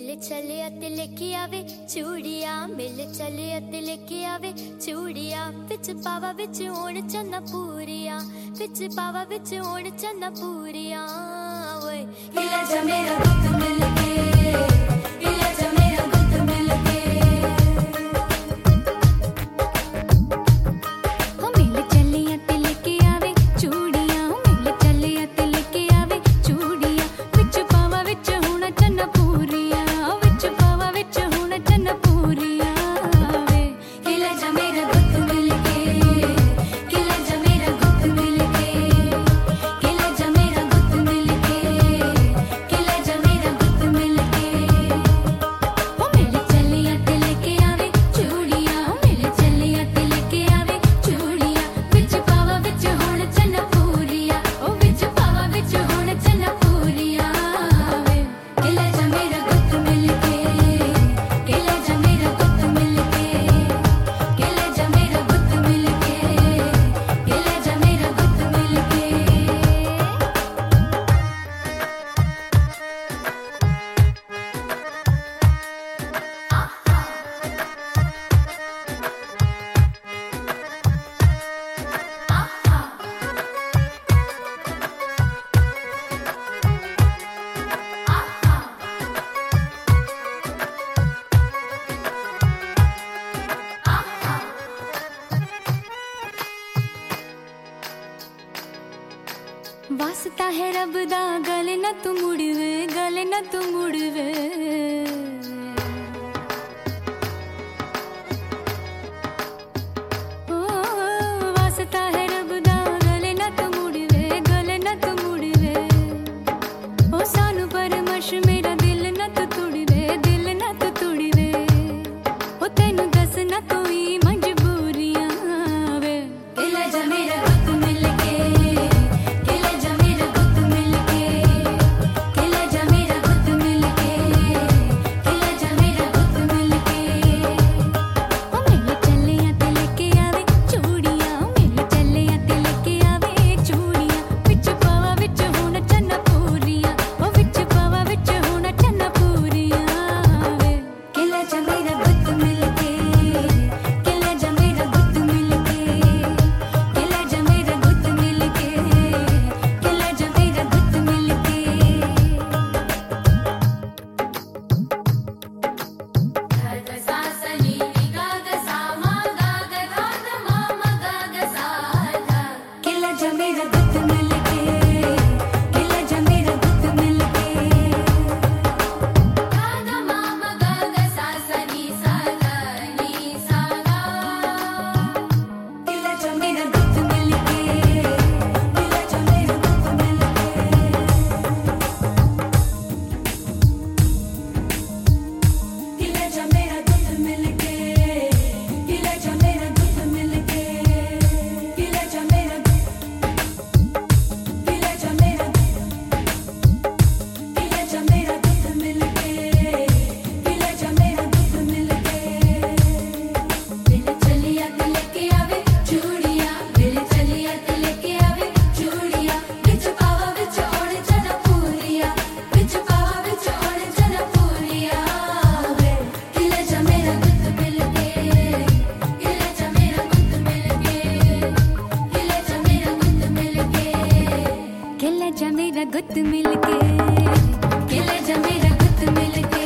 मिल चलिया ते लेके आवे चूड़िया मिल चलिया ते लेके आवे चूड़िया विच पावा विच होण चन्ना पूरिया विच पावा विच होण चन्ना पूरिया ओए हिला जा मेरा गुत मिल के हिला जा मेरा गुत मिल के हो मिल चलिया ते लेके आवे चूड़िया मिल चलिया ते लेके आवे चूड़िया विच पावा विच होण चन्ना पूरिया विच पावा विच होण चन्ना पूरिया वे हिला जा मेरा गुत मिल के हिला जा मेरा गुत मिल के हिला जा मेरा गुत मिल के हिला जा मेरा गुत मिल के ओ मिल चलिया ते लेके आवे चूड़िया मिल चलिया ते लेके आवे चूड़िया विच पावा विच होण चन्ना पूरिया ओ विच पावा विच होण चन्ना पूरिया वे हिला जा मेरा गुत मिल के हिला जा मेरा गुत मिल के हिला जा मेरा गुत मिल के हिला जा मेरा गुत मिल के वास्ता है रब दा गले न तू मुड़वे गले न तू मुड़वे ओ वास्ता है रब दा गले न तू मुड़वे गले न तू मुड़वे ओ सानू परमश मेरा दिल न तू तुड़वे दिल न तू तुड़वे ओ तेनू दस न कोई मजबूरियां वे हिला जा मेरा गुत मिल के हिला जा मेरा गुत मिल के हिला जा मेरा गुत मिल के हिला जा मेरा गुत मिल के ओ मिल चलिया ते लेके आवे चूड़िया मिल चलिया ते लेके आवे चूड़िया विच पावा विच होण चन्ना पूरिया ओ विच पावा विच होण चन्ना पूरिया वे हिला जा मेरा गुत मिल के हिला जा मेरा गुत मिल के हिला जा मेरा गुत मिल के हिला जा मेरा गुत मिल के ग सा सा नी गा ग सा मा गा ग धा ध मा मा गा ग सा धा हिला जा मेरा गुत मिल के हिला जा मेरा गुत मिल के गा ध मा मा गा ग सा सा नी सा गा हिला जा मेरा गुत मिल के हिला जा मेरा गुत मिल के हिला जा मेरा गुत मिल के हिला जा मेरा गुत मिल के हिला जा मेरा हिला जा मेरा हिला जा मेरा गुत मिल के हिला जा मेरा गुत मिल के मिल चलिया ते लेके आवे चूड़िया मिल चलिया ते लेके आवे चूड़िया विच पावा विच होण चन्ना पूरिया विच पावा विच होण चन्ना पूरिया वे हिला जा मेरा गुत मिल के हिला जा मेरा गुत मिल के हिला जा मेरा गुत मिल के हिला जा मेरा गुत मिल के हिला जा मेरा गुत मिल के